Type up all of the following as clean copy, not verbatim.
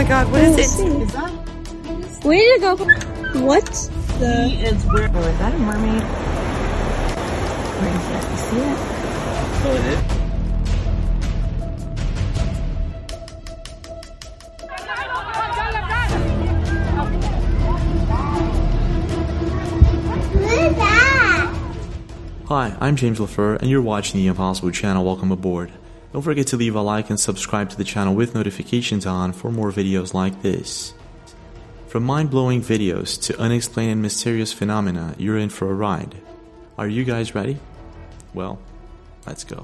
god, what is it? Is that? Where did it go? What the? He is where? Oh, is that a mermaid? Where is that? You see it? Oh, it is? Hi, I'm James LaFleur, and you're watching the Impossible Channel. Welcome aboard. Don't forget to leave a like and subscribe to the channel with notifications on for more videos like this. From mind-blowing videos to unexplained and mysterious phenomena, you're in for a ride. Are you guys ready? Well, let's go.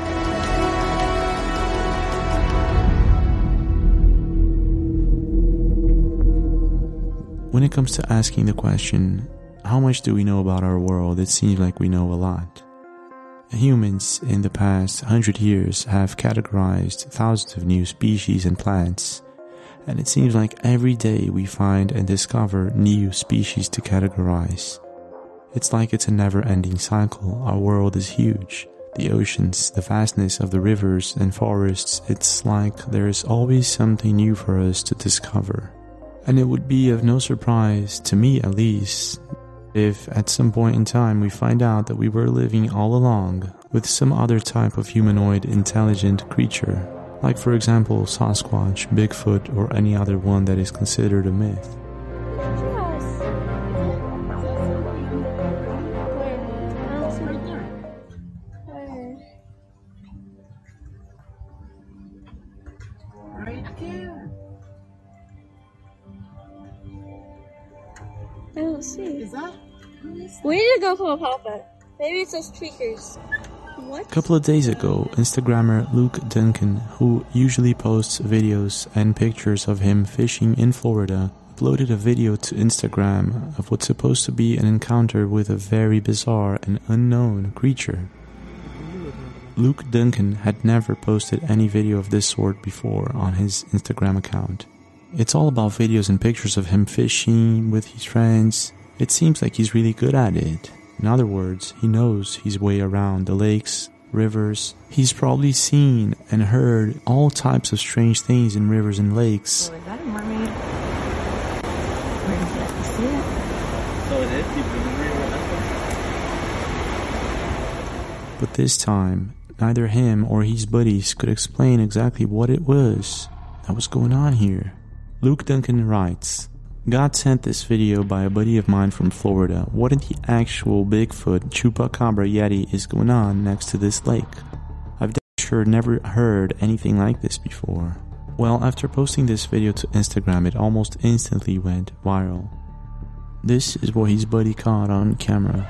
When it comes to asking the question, how much do we know about our world? It seems like we know a lot. Humans in the past 100 years have categorized thousands of new species and plants, and it seems like every day we find and discover new species to categorize. It's like it's a never-ending cycle. Our world is huge. The oceans, the vastness of the rivers and forests, it's like there is always something new for us to discover. And it would be of no surprise, to me at least, if at some point in time we find out that we were living all along with some other type of humanoid intelligent creature, like for example Sasquatch, Bigfoot, or any other one that is considered a myth. Right there. I don't see. Is that? Where did it go from a pop-up? Maybe it's those tweakers. What? A couple of days ago, Instagrammer Luke Duncan, who usually posts videos and pictures of him fishing in Florida, uploaded a video to Instagram of what's supposed to be an encounter with a very bizarre and unknown creature. Luke Duncan had never posted any video of this sort before on his Instagram account. It's all about videos and pictures of him fishing with his friends. It seems like he's really good at it. In other words, he knows his way around the lakes, rivers. He's probably seen and heard all types of strange things in rivers and lakes. Oh, is that a mermaid? Where is that? You see it? Oh, it is? You can read that. But this time, neither him or his buddies could explain exactly what it was that was going on here. Luke Duncan writes, "God sent this video by a buddy of mine from Florida. What in the actual Bigfoot, Chupacabra, Yeti is going on next to this lake? I've sure never heard anything like this before." Well, after posting this video to Instagram, it almost instantly went viral. This is what his buddy caught on camera.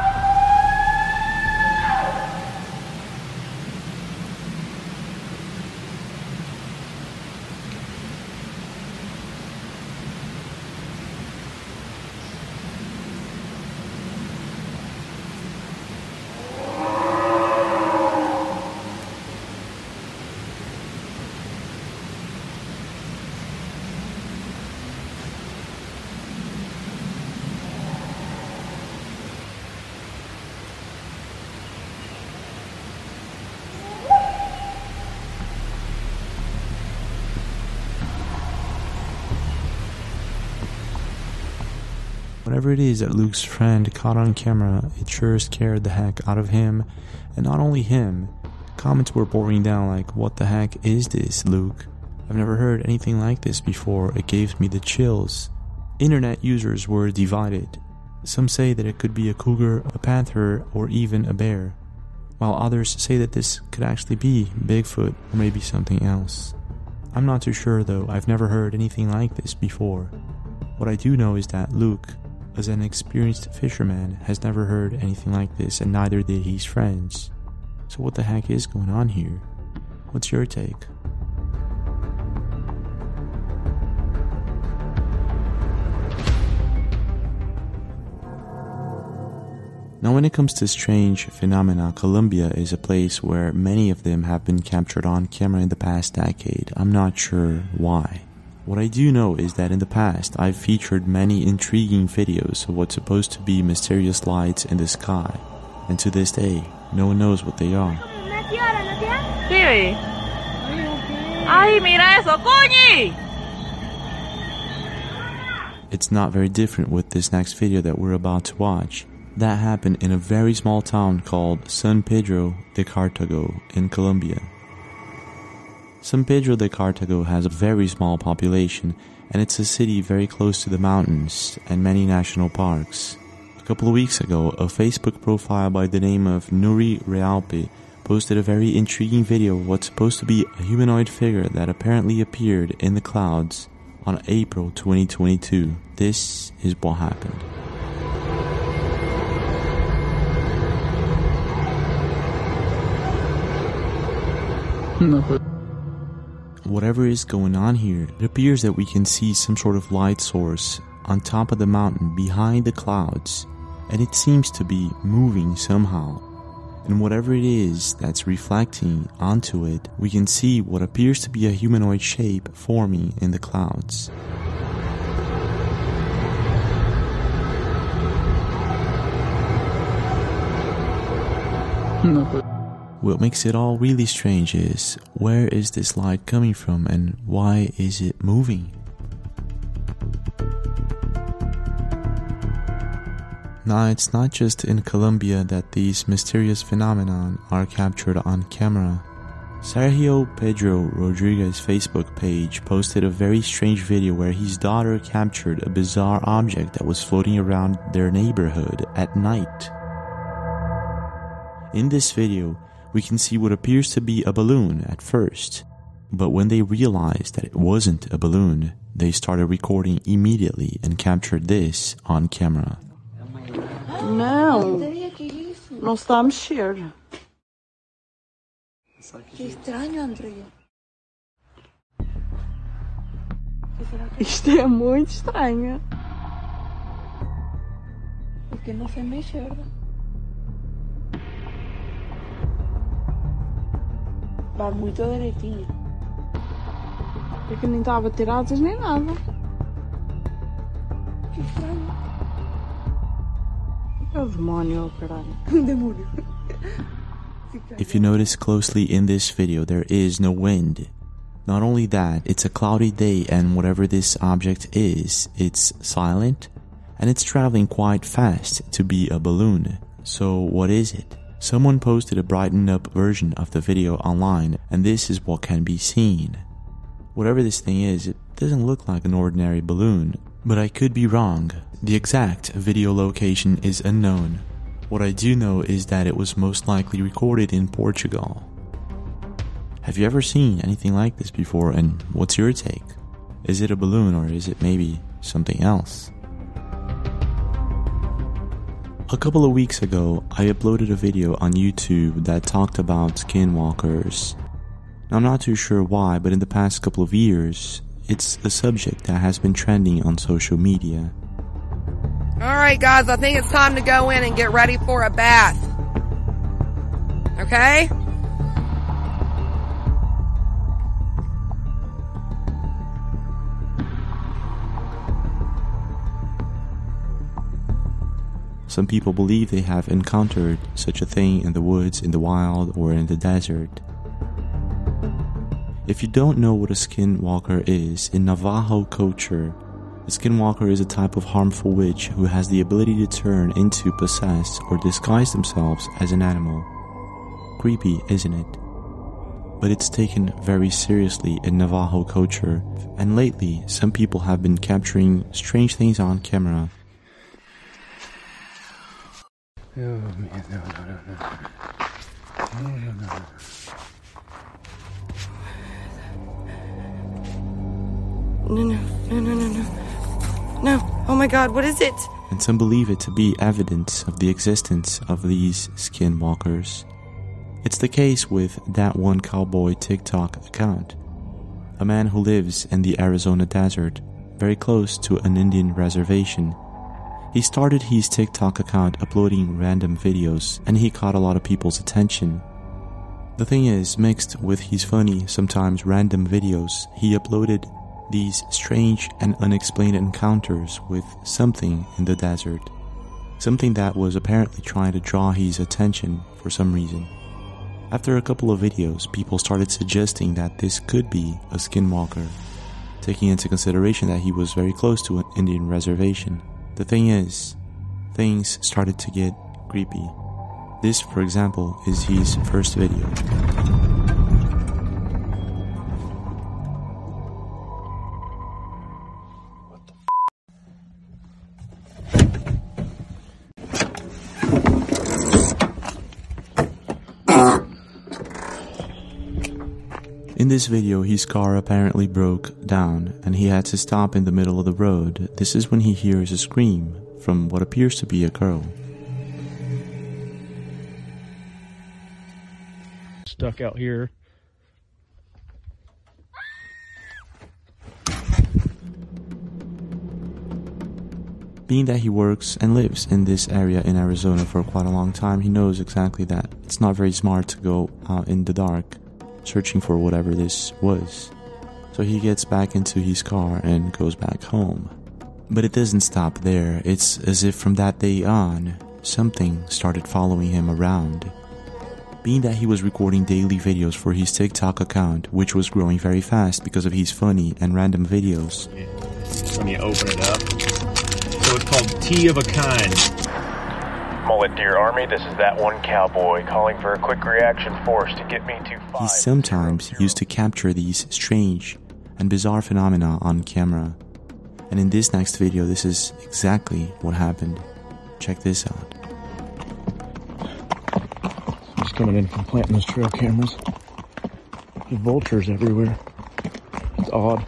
Whatever it is that Luke's friend caught on camera, it sure scared the heck out of him. And not only him, comments were pouring down like, "What the heck is this, Luke? I've never heard anything like this before. It gave me the chills." Internet users were divided. Some say that it could be a cougar, a panther, or even a bear, while others say that this could actually be Bigfoot or maybe something else. I'm not too sure though. I've never heard anything like this before. What I do know is that Luke, as an experienced fisherman, has never heard anything like this, and neither did his friends. So what the heck is going on here? What's your take? Now when it comes to strange phenomena, Colombia is a place where many of them have been captured on camera in the past decade. I'm not sure why. What I do know is that in the past, I've featured many intriguing videos of what's supposed to be mysterious lights in the sky, and to this day, no one knows what they are. Sí. Ay, mira eso, Coñi. It's not very different with this next video that we're about to watch. That happened in a very small town called San Pedro de Cartago in Colombia. San Pedro de Cartago has a very small population, and it's a city very close to the mountains and many national parks. A couple of weeks ago, a Facebook profile by the name of Nuri Realpe posted a very intriguing video of what's supposed to be a humanoid figure that apparently appeared in the clouds on April 2022. This is what happened. Whatever is going on here, it appears that we can see some sort of light source on top of the mountain behind the clouds, and it seems to be moving somehow. And whatever it is that's reflecting onto it, we can see what appears to be a humanoid shape forming in the clouds. What makes it all really strange is, where is this light coming from and why is it moving? Now, it's not just in Colombia that these mysterious phenomena are captured on camera. Sergio Pedro Rodriguez's Facebook page posted a very strange video where his daughter captured a bizarre object that was floating around their neighborhood at night. In this video, we can see what appears to be a balloon at first, but when they realized that it wasn't a balloon, they started recording immediately and captured this on camera. Não, não está a mexer. Que estranho, Andrea. Isto é muito estranho. Porque não se mexer. Vai muito direitinho. Porque nem está a bater asas nem nada. Que estranho. É o demónio, caralho. Demônio. If you notice closely in this video, there is no wind. Not only that, it's a cloudy day and whatever this object is, it's silent and it's traveling quite fast to be a balloon. So what is it? Someone posted a brightened up version of the video online and this is what can be seen. Whatever this thing is, it doesn't look like an ordinary balloon, but I could be wrong. The exact video location is unknown. What I do know is that it was most likely recorded in Portugal. Have you ever seen anything like this before, and what's your take? Is it a balloon or is it maybe something else? A couple of weeks ago, I uploaded a video on YouTube that talked about skinwalkers. Now, I'm not too sure why, but in the past couple of years, it's a subject that has been trending on social media. Alright guys, I think it's time to go in and get ready for a bath. Okay? Some people believe they have encountered such a thing in the woods, in the wild, or in the desert. If you don't know what a skinwalker is, in Navajo culture, a skinwalker is a type of harmful witch who has the ability to turn into, possess, or disguise themselves as an animal. Creepy, isn't it? But it's taken very seriously in Navajo culture, and lately some people have been capturing strange things on camera. Oh man, no. No. Oh my god, what is it? And some believe it to be evidence of the existence of these skinwalkers. It's the case with That One Cowboy TikTok account, a man who lives in the Arizona desert, very close to an Indian reservation. He started his TikTok account uploading random videos, and he caught a lot of people's attention. The thing is, mixed with his funny, sometimes random videos, he uploaded these strange and unexplained encounters with something in the desert. Something that was apparently trying to draw his attention for some reason. After a couple of videos, people started suggesting that this could be a skinwalker. taking into consideration that he was very close to an Indian reservation. The thing is, things started to get creepy. This, for example, is his first video. In this video, his car apparently broke down and he had to stop in the middle of the road. This is when he hears a scream from what appears to be a girl. Stuck out here. Being that he works and lives in this area in Arizona for quite a long time, he knows exactly that it's not very smart to go out in the dark searching for whatever this was. So he gets back into his car and goes back home. But it doesn't stop there. It's as if from that day on, something started following him around. Being that he was recording daily videos for his TikTok account, which was growing very fast because of his funny and random videos. Let me open it up. So it's called Tea of a Kind. Mullet Deer Army, this is that one cowboy calling for a quick reaction force to get me to 5. He sometimes used to capture these strange and bizarre phenomena on camera. And in this next video, this is exactly what happened. Check this out. Just coming in from planting those trail cameras. There's vultures everywhere. It's odd.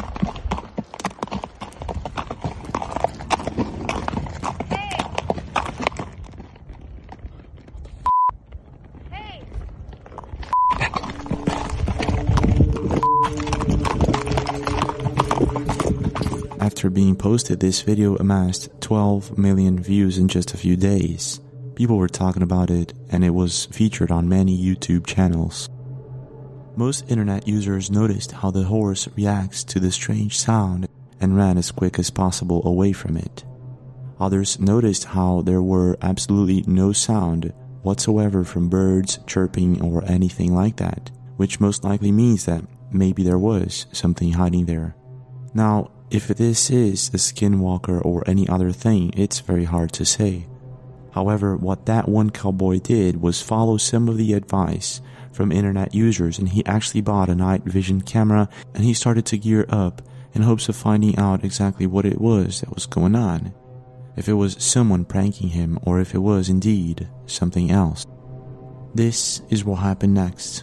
After being posted, this video amassed 12 million views in just a few days. People were talking about it, and it was featured on many YouTube channels. Most internet users noticed how the horse reacts to the strange sound and ran as quick as possible away from it. Others noticed how there were absolutely no sound whatsoever from birds chirping or anything like that, which most likely means that maybe there was something hiding there. Now, if this is a skinwalker or any other thing, it's very hard to say. However, what that one cowboy did was follow some of the advice from internet users, and he actually bought a night vision camera and he started to gear up in hopes of finding out exactly what it was that was going on. If it was someone pranking him or if it was indeed something else. This is what happened next.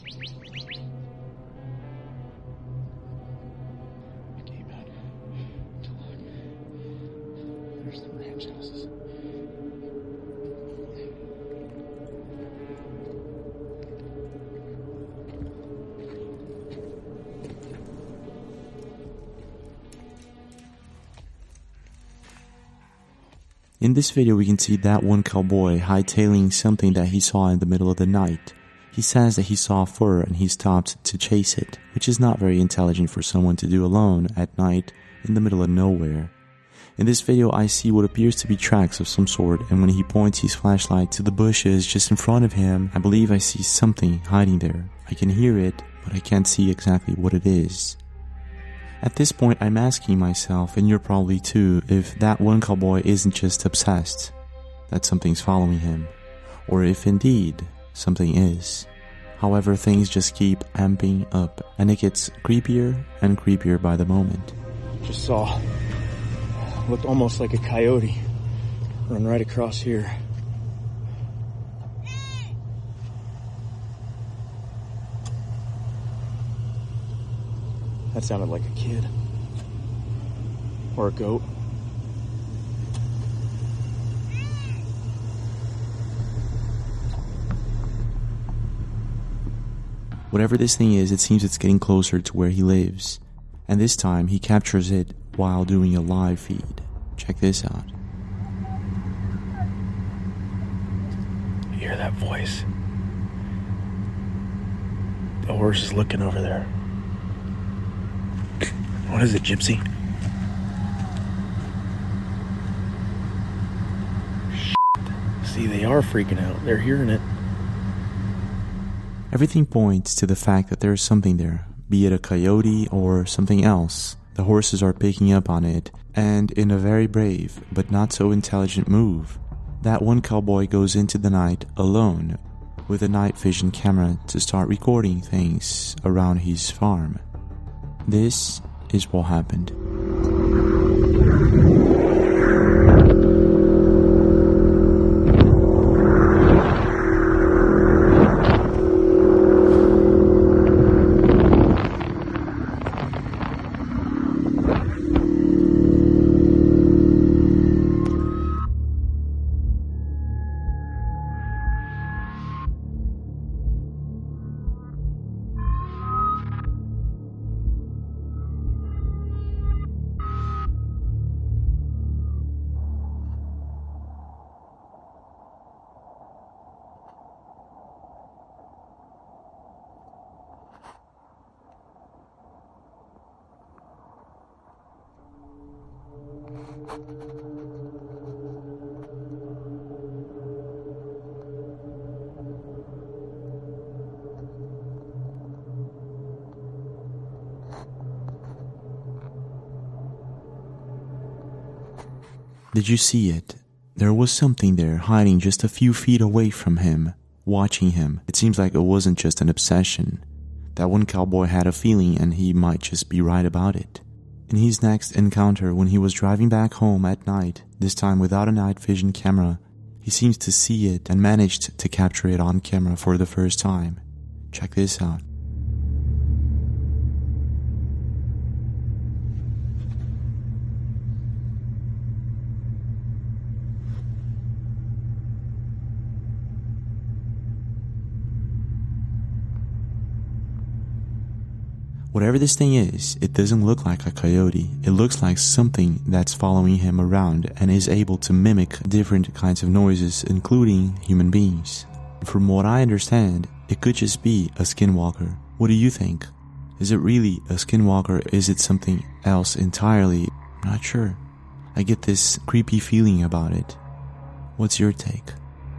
In this video, we can see that one cowboy hightailing something that he saw in the middle of the night. He says that he saw fur and he stopped to chase it, which is not very intelligent for someone to do alone at night in the middle of nowhere. In this video, I see what appears to be tracks of some sort, and when he points his flashlight to the bushes just in front of him, I believe I see something hiding there. I can hear it, but I can't see exactly what it is. At this point, I'm asking myself, and you're probably too, if that one cowboy isn't just obsessed that something's following him, or if indeed something is. However, things just keep amping up, and it gets creepier and creepier by the moment. Just saw, looked almost like a coyote run right across here. That sounded like a kid. Or a goat. Whatever this thing is, it seems it's getting closer to where he lives. And this time, he captures it while doing a live feed. Check this out. You hear that voice? The horse is looking over there. What is it, Gypsy? See, they are freaking out. They're hearing it. Everything points to the fact that there is something there, be it a coyote or something else. The horses are picking up on it, and in a very brave but not so intelligent move, that one cowboy goes into the night alone with a night vision camera to start recording things around his farm. This is what happened. Did you see it? There was something there hiding just a few feet away from him, watching him. It seems like it wasn't just an obsession. That one cowboy had a feeling, and he might just be right about it. In his next encounter, when he was driving back home at night, this time without a night vision camera, he seems to see it and managed to capture it on camera for the first time. Check this out. Whatever this thing is, it doesn't look like a coyote. It looks like something that's following him around and is able to mimic different kinds of noises, including human beings. From what I understand, it could just be a skinwalker. What do you think? Is it really a skinwalker? Is it something else entirely? I'm not sure. I get this creepy feeling about it. What's your take?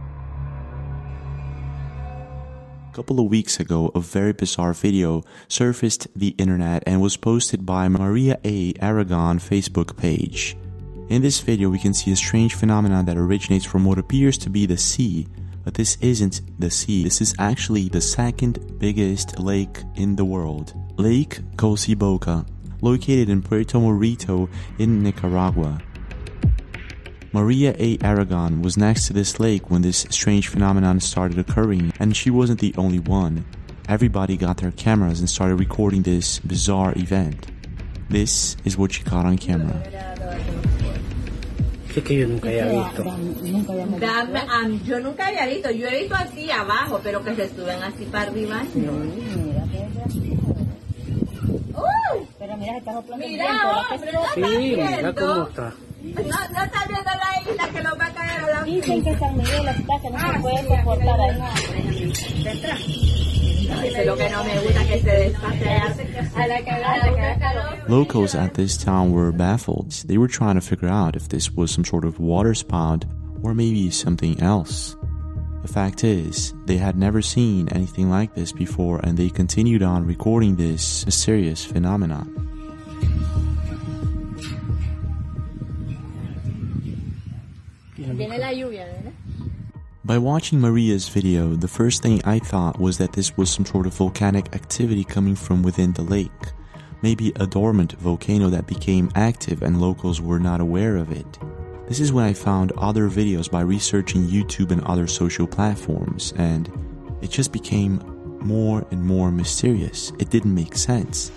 A couple of weeks ago, a very bizarre video surfaced the internet and was posted by Maria A. Aragon Facebook page. In this video, we can see a strange phenomenon that originates from what appears to be the sea, but this isn't the sea. This is actually the second biggest lake in the world, Lake Cociboca, located in Puerto Morito in Nicaragua. Maria A. Aragon was next to this lake when this strange phenomenon started occurring, and she wasn't the only one. Everybody got their cameras and started recording this bizarre event. This is what she caught on camera. Es que yo nunca había visto. Yo nunca había visto. Yo he visto así abajo, pero que se suben así para arriba. Pero mira, estamos mira, sí, mira cómo está. No está viendo la isla que lo va a caer a la. Dicen que San Miguel está, que no se puede soportar ahí. Eso es lo que no me gusta, que se despace. Locals at this town were baffled. They were trying to figure out if this was some sort of water spout or maybe something else. The fact is, they had never seen anything like this before, and they continued on recording this mysterious phenomenon. By watching Maria's video, the first thing I thought was that this was some sort of volcanic activity coming from within the lake. Maybe a dormant volcano that became active and locals were not aware of it. This is when I found other videos by researching YouTube and other social platforms, and it just became more and more mysterious. It didn't make sense.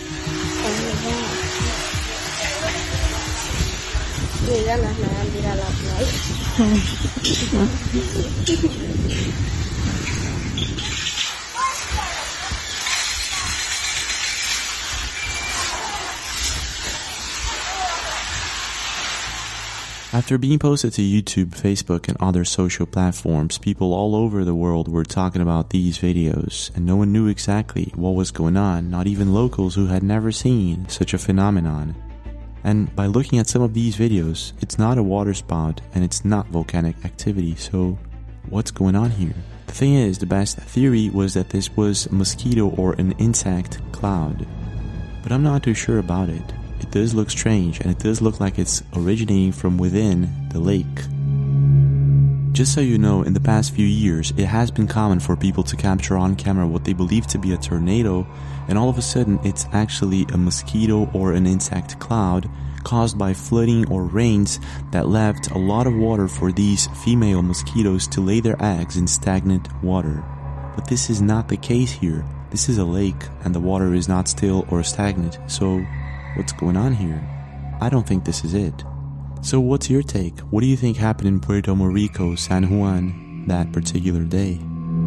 After being posted to YouTube, Facebook, and other social platforms, people all over the world were talking about these videos, and no one knew exactly what was going on, not even locals who had never seen such a phenomenon. And by looking at some of these videos, it's not a water spout and it's not volcanic activity, so what's going on here? The thing is, the best theory was that this was a mosquito or an insect cloud. But I'm not too sure about it. It does look strange, and it does look like it's originating from within the lake. Just so you know, in the past few years, it has been common for people to capture on camera what they believe to be a tornado, and all of a sudden it's actually a mosquito or an insect cloud caused by flooding or rains that left a lot of water for these female mosquitoes to lay their eggs in stagnant water. But this is not the case here. This is a lake, and the water is not still or stagnant, so what's going on here? I don't think this is it. So what's your take? What do you think happened in Puerto Rico, San Juan, that particular day?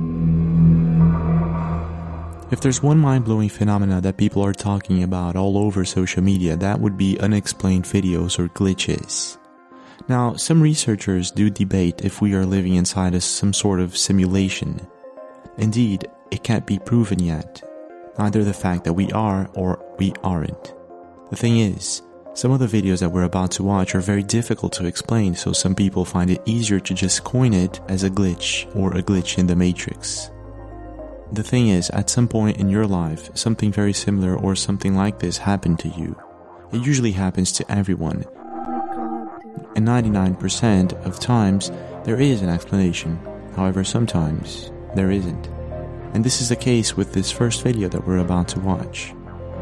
If there's one mind-blowing phenomena that people are talking about all over social media, that would be unexplained videos or glitches. Now, some researchers do debate if we are living inside some sort of simulation. Indeed, it can't be proven yet. Neither the fact that we are or we aren't. The thing is, some of the videos that we're about to watch are very difficult to explain, so some people find it easier to just coin it as a glitch or a glitch in the Matrix. The thing is, at some point in your life, something very similar or something like this happened to you. It usually happens to everyone. And 99% of times, there is an explanation. However, sometimes, there isn't. And this is the case with this first video that we're about to watch.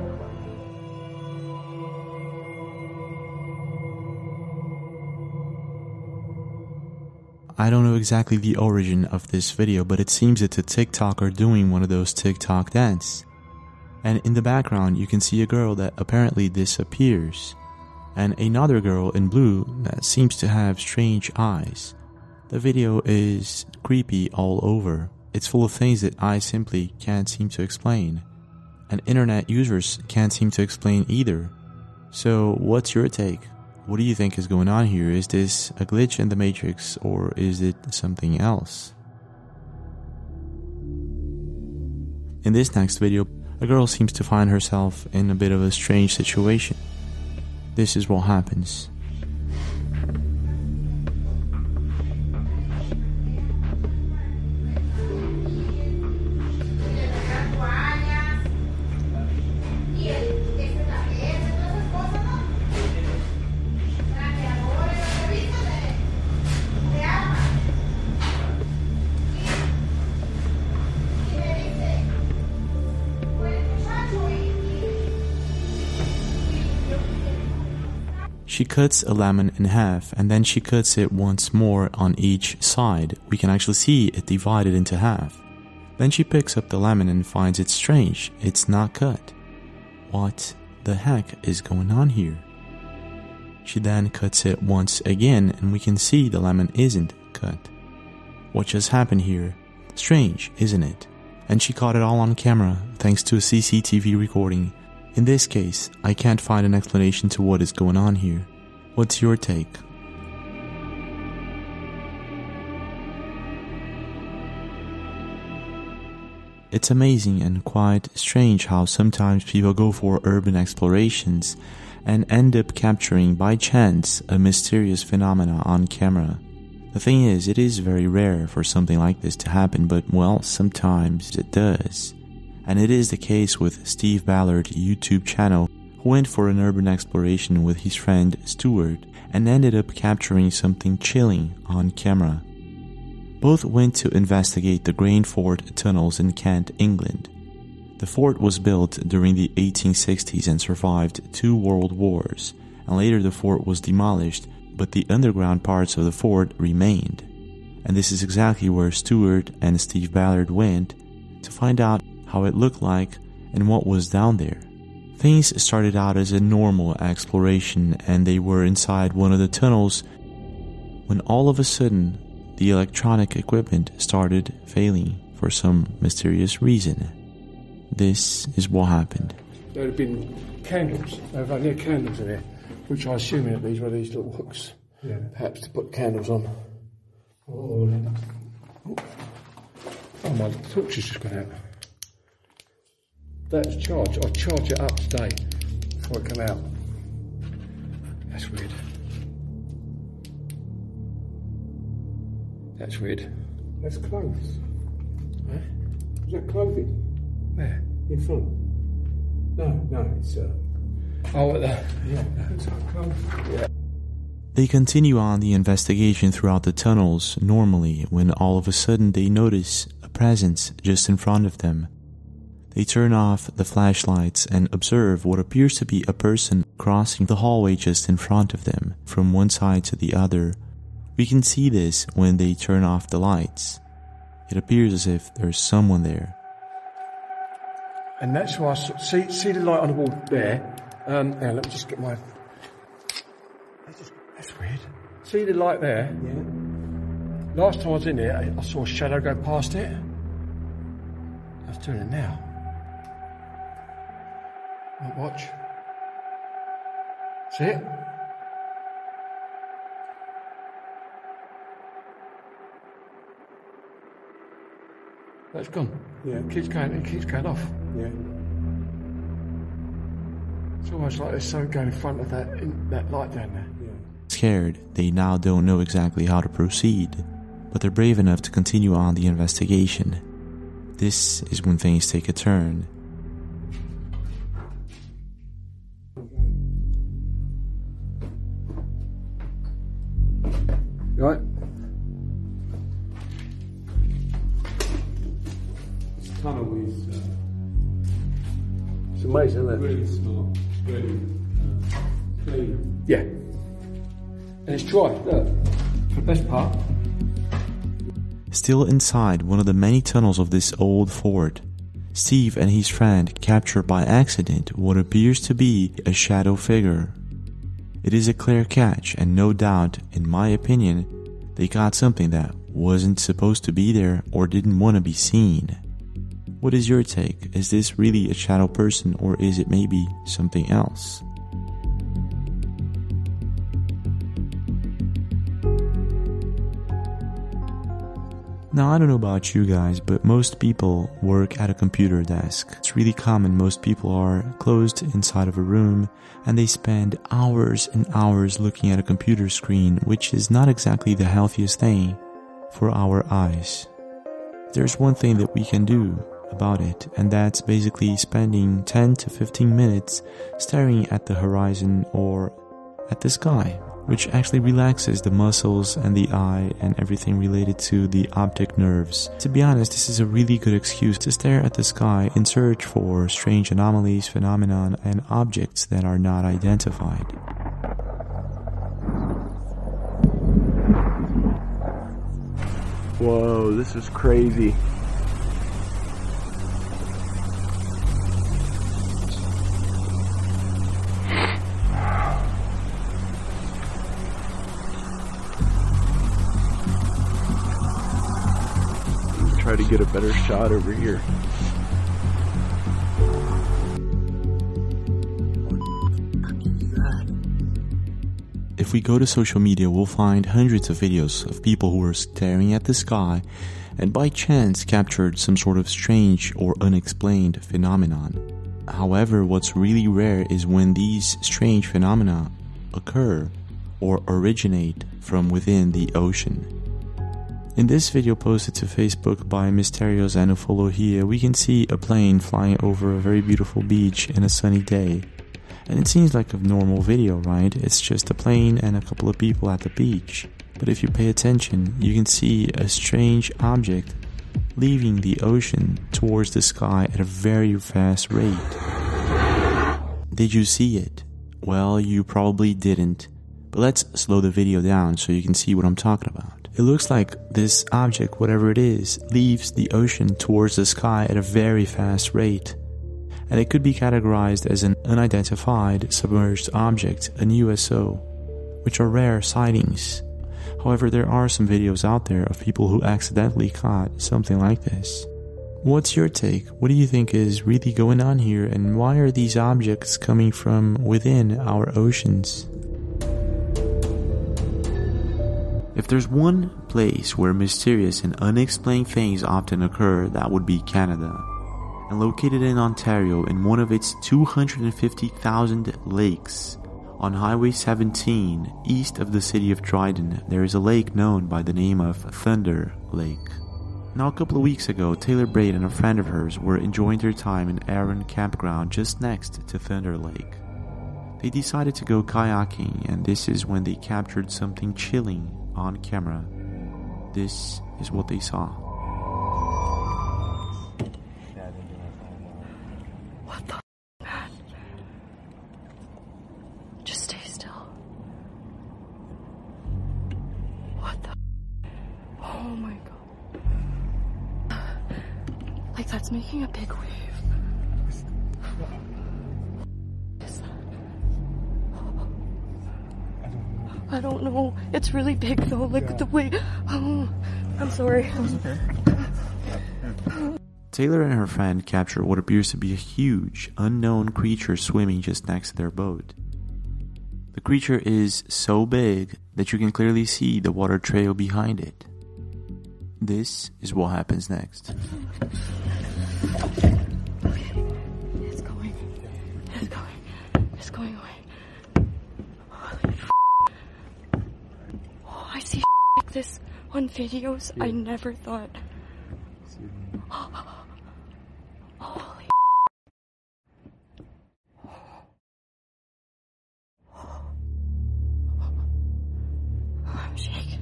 I don't know exactly the origin of this video, but it seems it's a TikToker doing one of those TikTok dances. And in the background, you can see a girl that apparently disappears, and another girl in blue that seems to have strange eyes. The video is creepy all over. It's full of things that I simply can't seem to explain, and internet users can't seem to explain either. So what's your take? What do you think is going on here? Is this a glitch in the Matrix, or is it something else? In this next video, a girl seems to find herself in a bit of a strange situation. This is what happens. She cuts a lemon in half, and then she cuts it once more on each side. We can actually see it divided into half. Then she picks up the lemon and finds it strange. It's not cut. What the heck is going on here? She then cuts it once again, and we can see the lemon isn't cut. What just happened here? Strange, isn't it? And she caught it all on camera, thanks to a CCTV recording. In this case, I can't find an explanation to what is going on here. What's your take? It's amazing and quite strange how sometimes people go for urban explorations and end up capturing by chance a mysterious phenomena on camera. The thing is, it is very rare for something like this to happen, but well, sometimes it does. And it is the case with Steve Ballard's YouTube channel, who went for an urban exploration with his friend Stuart and ended up capturing something chilling on camera. Both went to investigate the Grange Fort tunnels in Kent, England. The fort was built during the 1860s and survived 2 world wars, and later the fort was demolished, but the underground parts of the fort remained. And this is exactly where Stuart and Steve Ballard went to find out how it looked like and what was down there. Things started out as a normal exploration, and they were inside one of the tunnels when all of a sudden the electronic equipment started failing for some mysterious reason. This is what happened. There had been candles. They've had candles in there, which I assume that these were these little hooks, perhaps to put candles on. Oh, my torch has just gone out. That's charged. I charge it up today before it come out. That's weird. That's weird. That's clothes. Is that clothing? Where? In front? No, it's oh, at the... Yeah, looks like clothes. Yeah. They continue on the investigation throughout the tunnels normally when all of a sudden they notice a presence just in front of them. They turn off the flashlights and observe what appears to be a person crossing the hallway just in front of them from one side to the other. We can see this when they turn off the lights. It appears as if there's someone there. And that's why I see the light on the wall there. Now let me just get my... That's weird. See the light there? Yeah. Last time I was in there, I saw a shadow go past it. I was doing it now. Watch. See it? That's gone. Yeah. It keeps going off. Yeah. It's almost like there's something going in front of that light down there. Yeah. Scared, they now don't know exactly how to proceed, but they're brave enough to continue on the investigation. This is when things take a turn. You right? This tunnel is... it's amazing, isn't it? Really smart. Really clean. Yeah. And it's dry, look. For the best part. Still inside one of the many tunnels of this old fort, Steve and his friend capture by accident what appears to be a shadow figure. It is a clear catch, and no doubt, in my opinion, they got something that wasn't supposed to be there or didn't want to be seen. What is your take? Is this really a shadow person, or is it maybe something else? Now, I don't know about you guys, but most people work at a computer desk. It's really common. Most people are closed inside of a room and they spend hours and hours looking at a computer screen, which is not exactly the healthiest thing for our eyes. There's one thing that we can do about it, and that's basically spending 10 to 15 minutes staring at the horizon or at the sky, which actually relaxes the muscles and the eye and everything related to the optic nerves. To be honest, this is a really good excuse to stare at the sky in search for strange anomalies, phenomena, and objects that are not identified. Whoa, this is crazy. Try to get a better shot over here. If we go to social media, we'll find hundreds of videos of people who are staring at the sky and by chance captured some sort of strange or unexplained phenomenon. However, what's really rare is when these strange phenomena occur or originate from within the ocean. In this video posted to Facebook by Mysterio Xenophologia, we can see a plane flying over a very beautiful beach in a sunny day. And it seems like a normal video, right? It's just a plane and a couple of people at the beach. But if you pay attention, you can see a strange object leaving the ocean towards the sky at a very fast rate. Did you see it? Well, you probably didn't. But let's slow the video down so you can see what I'm talking about. It looks like this object, whatever it is, leaves the ocean towards the sky at a very fast rate. And it could be categorized as an unidentified submerged object, an USO, which are rare sightings. However, there are some videos out there of people who accidentally caught something like this. What's your take? What do you think is really going on here, and why are these objects coming from within our oceans? If there's one place where mysterious and unexplained things often occur, that would be Canada. And located in Ontario, in one of its 250,000 lakes, on Highway 17, east of the city of Dryden, there is a lake known by the name of Thunder Lake. Now, a couple of weeks ago, Taylor Braid and a friend of hers were enjoying their time in Aaron Campground just next to Thunder Lake. They decided to go kayaking, and this is when they captured something chilling on camera. This is what they saw. What the man? Just stay still. What the? Oh my god. Like that's making a big wave. I don't know. It's really big though. Like the way. Oh, I'm sorry. Taylor and her friend captured what appears to be a huge, unknown creature swimming just next to their boat. The creature is so big that you can clearly see the water trail behind it. This is what happens next. It's going. It's going. It's going away. I see like this on videos. I never thought. Holy. I'm shaking.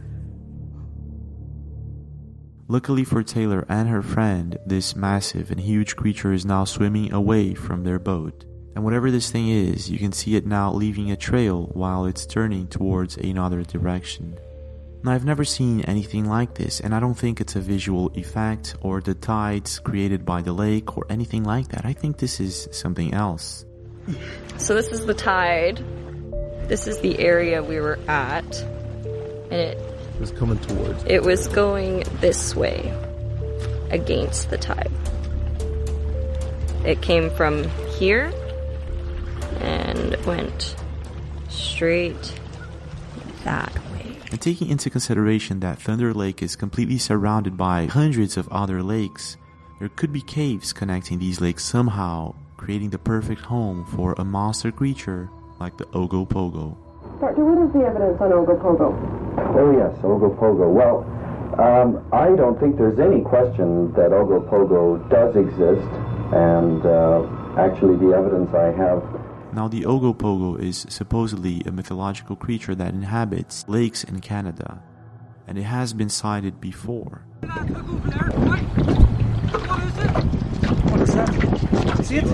Luckily for Taylor and her friend, this massive and huge creature is now swimming away from their boat. And whatever this thing is, you can see it now leaving a trail while it's turning towards another direction. Now, I've never seen anything like this, and I don't think it's a visual effect or the tides created by the lake or anything like that. I think this is something else. So this is the tide. This is the area we were at. And it was coming towards. It was going this way against the tide. It came from here and went straight that way. And taking into consideration that Thunder Lake is completely surrounded by hundreds of other lakes, there could be caves connecting these lakes somehow, creating the perfect home for a monster creature like the Ogopogo. Doctor, what is the evidence on Ogopogo? Oh yes, Ogopogo. Well, I don't think there's any question that Ogopogo does exist, and actually the evidence I have. Now, the Ogopogo is supposedly a mythological creature that inhabits lakes in Canada, and it has been sighted before. What is that? See it?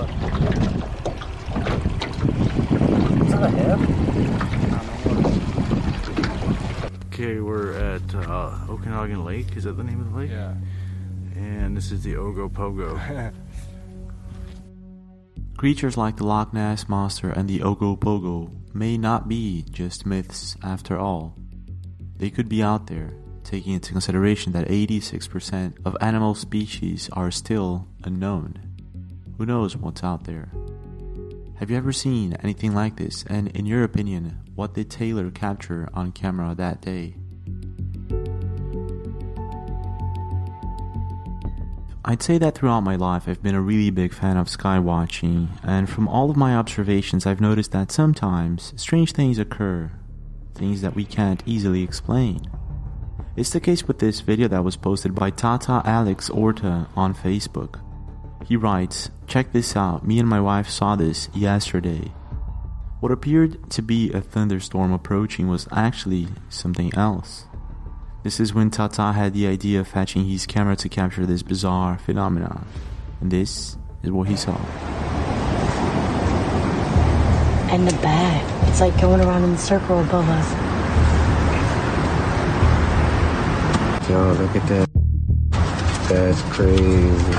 Is that a head? Okay, we're at Okanagan Lake. Is that the name of the lake? Yeah. And this is the Ogopogo. Creatures like the Loch Ness Monster and the Ogopogo may not be just myths after all. They could be out there, taking into consideration that 86% of animal species are still unknown. Who knows what's out there? Have you ever seen anything like this? And in your opinion, what did Taylor capture on camera that day? I'd say that throughout my life I've been a really big fan of sky watching, and from all of my observations I've noticed that sometimes strange things occur, things that we can't easily explain. It's the case with this video that was posted by Tata Alex Orta on Facebook. He writes, "Check this out, me and my wife saw this yesterday." What appeared to be a thunderstorm approaching was actually something else. This is when Tata had the idea of fetching his camera to capture this bizarre phenomenon. And this is what he saw. And the bat, it's like going around in a circle above us. Yo, look at that. That's crazy.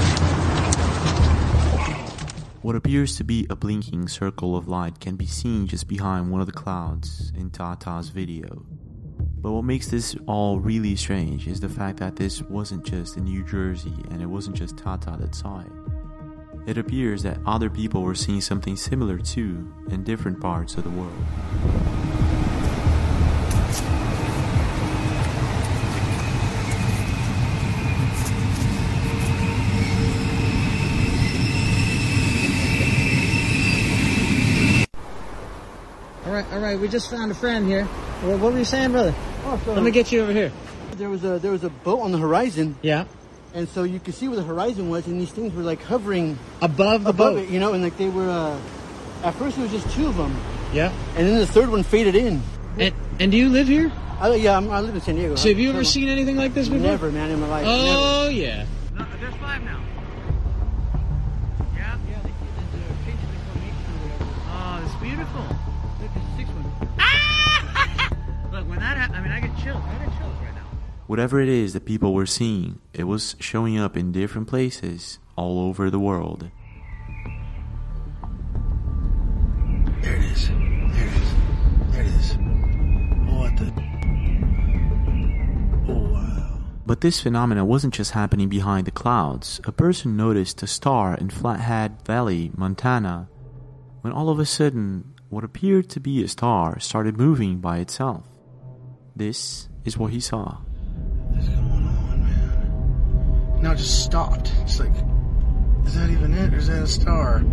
What appears to be a blinking circle of light can be seen just behind one of the clouds in Tata's video. But what makes this all really strange is the fact that this wasn't just in New Jersey and it wasn't just Tata that saw it. It appears that other people were seeing something similar too in different parts of the world. All right, we just found a friend here. What were you saying, brother? Let me get you over here. there was a boat on the horizon. Yeah. And so you could see where the horizon was, and these things were like hovering above the boat. It, you know, and like they were. At first, it was just 2 of them. Yeah. And then the third one faded in. And do you live here? I live in San Diego. So have you ever seen anything like this before? Never, man, in my life. Oh, never. yeah. No, there's 5 now. Yeah? Yeah, they changed the formation or whatever. Oh, it's beautiful. Look, there's a 6th one. Ah! Look, when that happens, I mean, I get chills. I get chills right now. Whatever it is that people were seeing, it was showing up in different places all over the world. There it is. There it is. There it is. What the... Oh, wow. But this phenomena wasn't just happening behind the clouds. A person noticed a star in Flathead Valley, Montana, when all of a sudden, what appeared to be a star started moving by itself. This is what he saw. What's going on, man? Now it just stopped. It's like, is that even it? Or is that a star?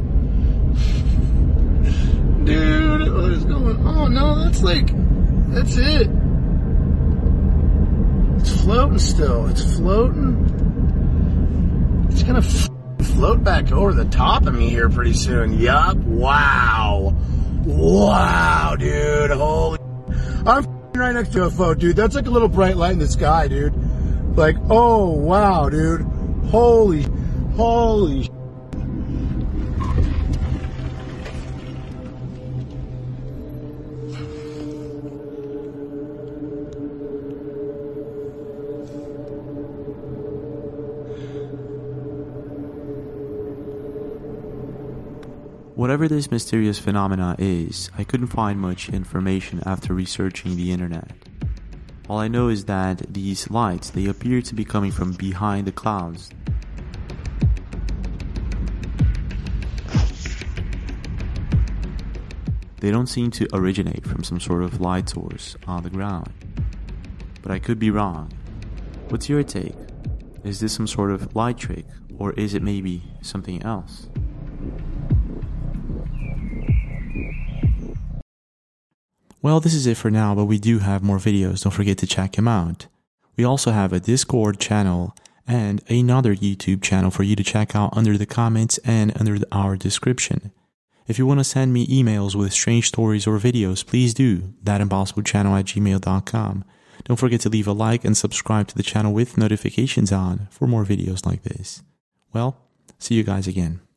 Dude, what is going on? No, that's it. It's floating still. It's floating. It's gonna float back over the top of me here pretty soon. Yup. Wow. Wow, dude. Holy. I'm right next to a UFO, dude. That's like a little bright light in the sky, dude. Like, oh, wow, dude. Holy. Whatever this mysterious phenomena is, I couldn't find much information after researching the internet. All I know is that these lights, they appear to be coming from behind the clouds. They don't seem to originate from some sort of light source on the ground. But I could be wrong. What's your take? Is this some sort of light trick, or is it maybe something else? Well, this is it for now, but we do have more videos. Don't forget to check them out. We also have a Discord channel and another YouTube channel for you to check out under the comments and under our description. If you want to send me emails with strange stories or videos, please do. thatimpossiblechannel@gmail.com. Don't forget to leave a like and subscribe to the channel with notifications on for more videos like this. Well, see you guys again.